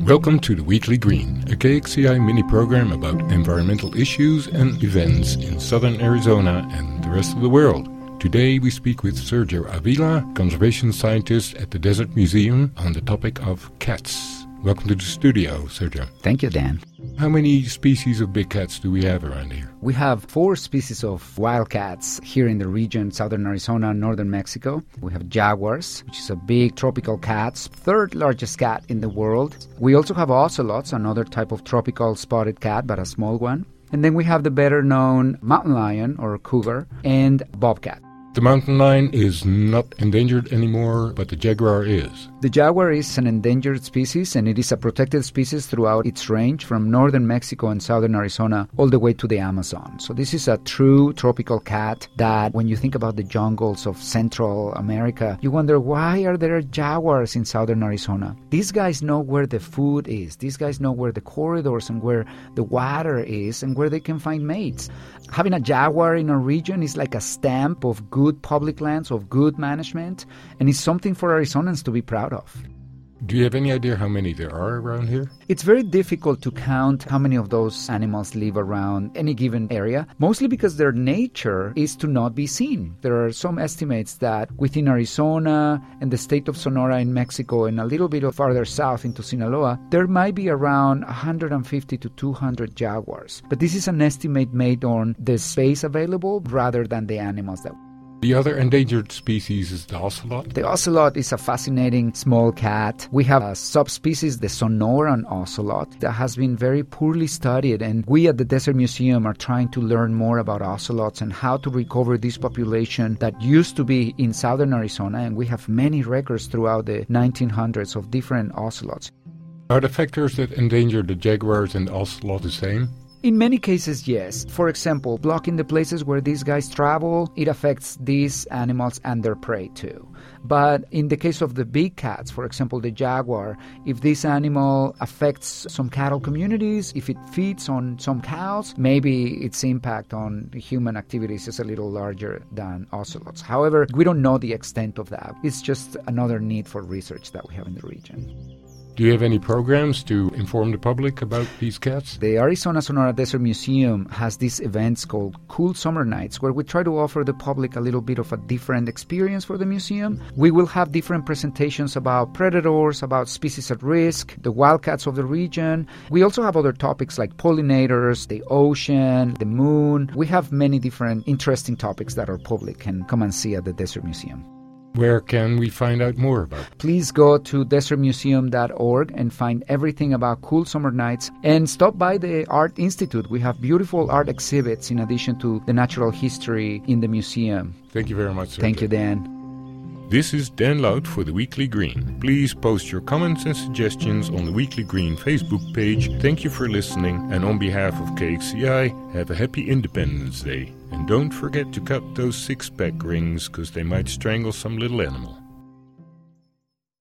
Welcome to the Weekly Green, a KXCI mini-program about environmental issues and events in southern Arizona and the rest of the world. Today we speak with Sergio Avila, conservation scientist at the Desert Museum, on the topic of cats. Welcome to the studio, Sergio. Thank you, Dan. How many species of big cats do we have around here? We have 4 species of wild cats here in the region, southern Arizona, northern Mexico. We have jaguars, which is a big tropical cat, third largest cat in the world. We also have ocelots, another type of tropical spotted cat, but a small one. And then we have the better-known mountain lion, or cougar, and bobcat. The mountain lion is not endangered anymore, but the jaguar is. The jaguar is an endangered species, and it is a protected species throughout its range from northern Mexico and southern Arizona all the way to the Amazon. So this is a true tropical cat that, when you think about the jungles of Central America, you wonder, why are there jaguars in southern Arizona? These guys know where the food is. These guys know where the corridors and where the water is and where they can find mates. Having a jaguar in a region is like a stamp of good public lands, of good management, and it's something for Arizonans to be proud of. Do you have any idea how many there are around here? It's very difficult to count how many of those animals live around any given area, mostly because their nature is to not be seen. There are some estimates that within Arizona and the state of Sonora in Mexico and a little bit farther south into Sinaloa, there might be around 150 to 200 jaguars. But this is an estimate made on the space available rather than the animals that. The other endangered species is the ocelot. The ocelot is a fascinating small cat. We have a subspecies, the Sonoran ocelot, that has been very poorly studied, and we at the Desert Museum are trying to learn more about ocelots and how to recover this population that used to be in southern Arizona, and we have many records throughout the 1900s of different ocelots. Are the factors that endanger the jaguars and the ocelot the same? In many cases, yes. For example, blocking the places where these guys travel, it affects these animals and their prey too. But in the case of the big cats, for example, the jaguar, if this animal affects some cattle communities, if it feeds on some cows, maybe its impact on human activities is a little larger than ocelots. However, we don't know the extent of that. It's just another need for research that we have in the region. Do you have any programs to inform the public about these cats? The Arizona Sonora Desert Museum has these events called Cool Summer Nights, where we try to offer the public a little bit of a different experience for the museum. We will have different presentations about predators, about species at risk, the wildcats of the region. We also have other topics like pollinators, the ocean, the moon. We have many different interesting topics that our public can come and see at the Desert Museum. Where can we find out more about it? Please go to desertmuseum.org and find everything about Cool Summer Nights, and stop by the Art Institute. We have beautiful art exhibits in addition to the natural history in the museum. Thank you very much, sir. Thank you, Dan. This is Dan Lout for the Weekly Green. Please post your comments and suggestions on the Weekly Green Facebook page. Thank you for listening, and on behalf of KXCI, have a happy Independence Day. And don't forget to cut those 6-pack rings, because they might strangle some little animal.